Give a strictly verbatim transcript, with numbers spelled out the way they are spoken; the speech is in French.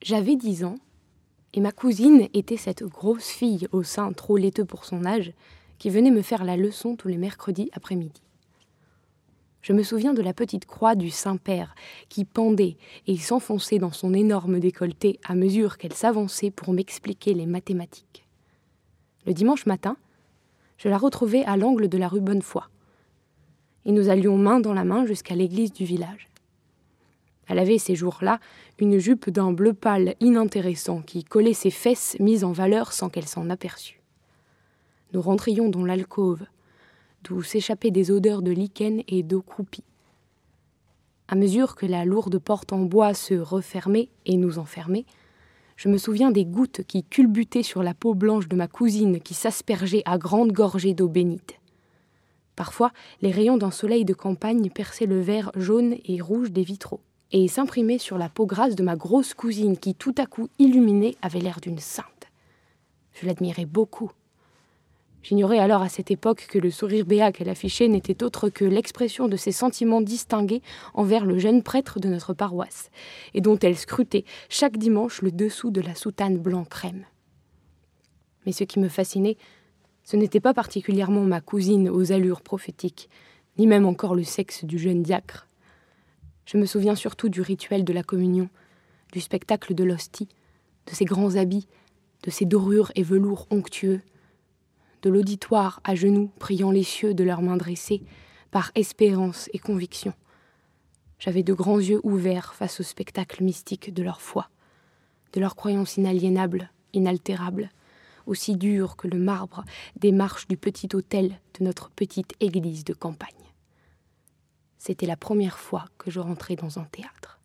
J'avais dix ans, et ma cousine était cette grosse fille au sein trop laiteux pour son âge qui venait me faire la leçon tous les mercredis après-midi. Je me souviens de la petite croix du Saint-Père qui pendait et s'enfonçait dans son énorme décolleté à mesure qu'elle s'avançait pour m'expliquer les mathématiques. Le dimanche matin, je la retrouvais à l'angle de la rue Bonnefoy, et nous allions main dans la main jusqu'à l'église du village. Elle avait ces jours-là une jupe d'un bleu pâle inintéressant qui collait ses fesses mises en valeur sans qu'elle s'en aperçût. Nous rentrions dans l'alcôve, d'où s'échappaient des odeurs de lichen et d'eau croupie. À mesure que la lourde porte en bois se refermait et nous enfermait, je me souviens des gouttes qui culbutaient sur la peau blanche de ma cousine qui s'aspergeait à grandes gorgées d'eau bénite. Parfois, les rayons d'un soleil de campagne perçaient le vert jaune et rouge des vitraux et s'imprimaient sur la peau grasse de ma grosse cousine qui, tout à coup illuminée, avait l'air d'une sainte. Je l'admirais beaucoup. J'ignorais alors à cette époque que le sourire béat qu'elle affichait n'était autre que l'expression de ses sentiments distingués envers le jeune prêtre de notre paroisse, et dont elle scrutait chaque dimanche le dessous de la soutane blanc crème. Mais ce qui me fascinait, ce n'était pas particulièrement ma cousine aux allures prophétiques, ni même encore le sexe du jeune diacre. Je me souviens surtout du rituel de la communion, du spectacle de l'hostie, de ses grands habits, de ses dorures et velours onctueux, de l'auditoire à genoux priant les cieux de leurs mains dressées, par espérance et conviction. J'avais de grands yeux ouverts face au spectacle mystique de leur foi, de leur croyance inaliénable, inaltérable, aussi dure que le marbre des marches du petit autel de notre petite église de campagne. C'était la première fois que je rentrais dans un théâtre.